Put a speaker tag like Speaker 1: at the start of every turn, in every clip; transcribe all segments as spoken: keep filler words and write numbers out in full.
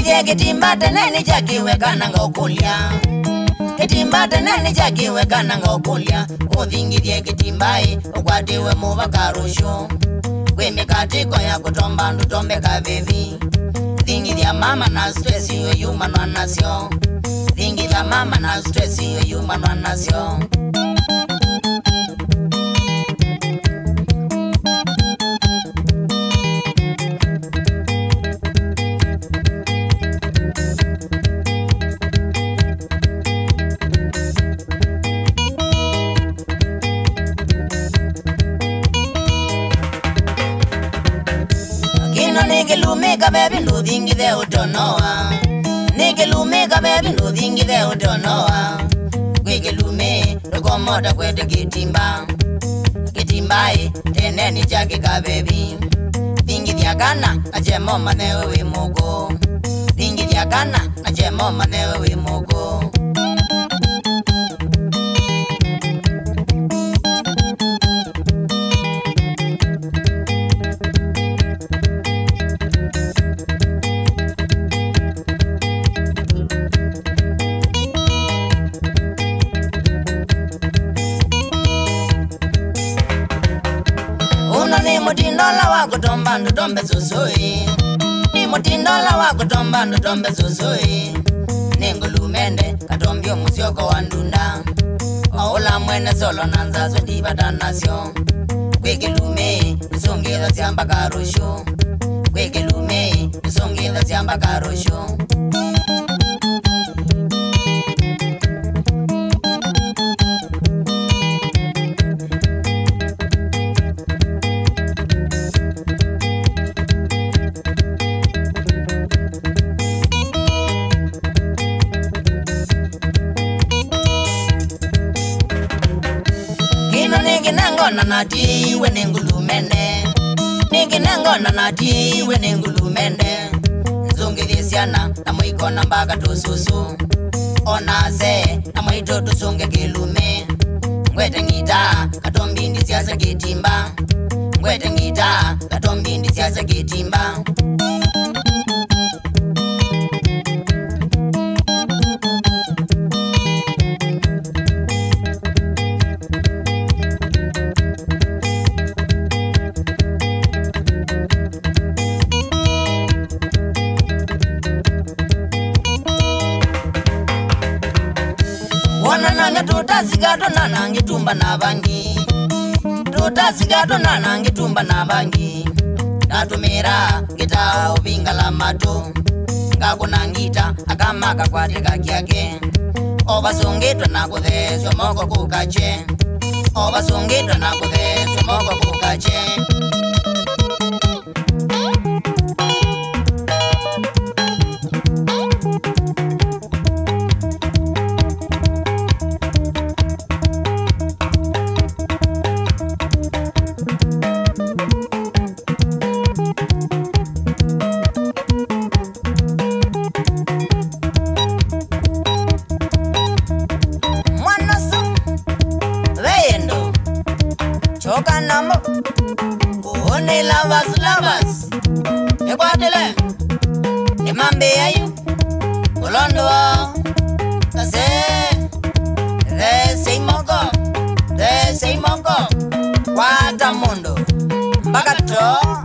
Speaker 1: Kuthingithia kitimba teneni chakiwe kana ngokulia. Kitimba teneni chakiwe kana ngokulia. Kuthingithia kitimbai ukwatiwe muvaka rushu. Kwi mikatiko ya kutomba ndutombe kavivi. Thingithia mama na stress yo yuma nwanasyo. Thingithia mama na stress yo yuma nwanasyo. Lumeka baby no thingi de utonoa. Nige lumeka baby no thingi de utonoa. Kweke lume rokomoda kwete kitimba. Kitimbai teneni chake ka baby. Thingi dia kana ajemo manewe we mogo. Thingi dia kana ajemo manewe we mogo. Ni mutindola wa kutomba ndutombe susui. Ni mutindola wa kutomba ndutombe susui. Ningulumende katombio musioko wa ndunda. Oula mwene solo nanzazo ndibata nasyo. Kweke lume nisongeza siamba karushu. Kweke lume nisongeza siamba karushu. Ningina nati we ningulumene. Ningina ngona nati we ningulumene. Nzungithisiana na muikona mbaga tususu. Onaze na muito tusunge kilume. Ngwete ngita katombindi siasa kitimba. Ngwete ngita katombindi siasa kitimba. Tutasigato nana ngitumba na bangi. Tutasigato nana ngitumba na bangi. Natumira ngita ubingala mato. Ngakuna ngita akamaka kwateka kyake. Obasongitwa na kutheso moko kukache. Obasongitwa na kutheso moko kukache. Only lovers, lovers. You got the land. The man be you. Olondo. Kase. They say moko. They say moko. Watamundo. Bagato.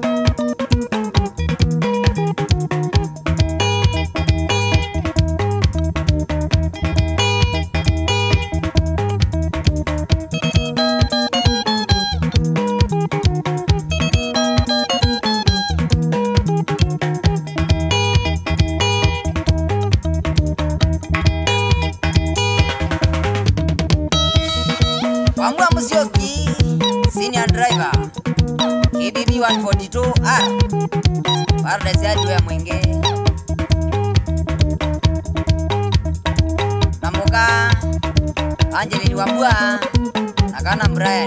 Speaker 1: Wangwa Musyoki, senior driver, K B B one forty-two R, Pardes ya Jua Mwenge. Namuka, Angeli Wambua, Nakana Brian.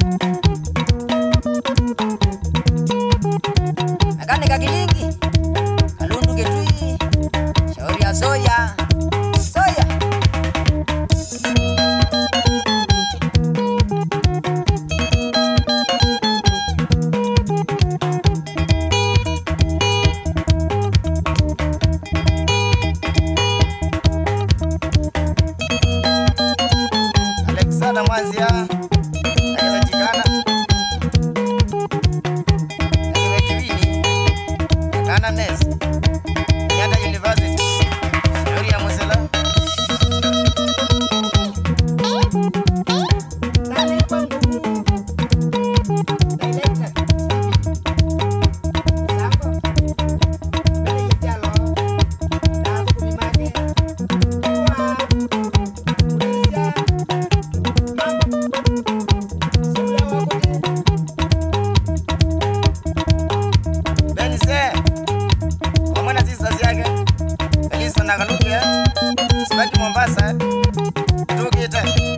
Speaker 1: Nakane Kakilingi, Kalundu Getui, Shauri ya Soya, Soya. mwanzia akiwajikana akiwetwini akana nesi Nyanda University Shuri ya Musela Mombasa, tukite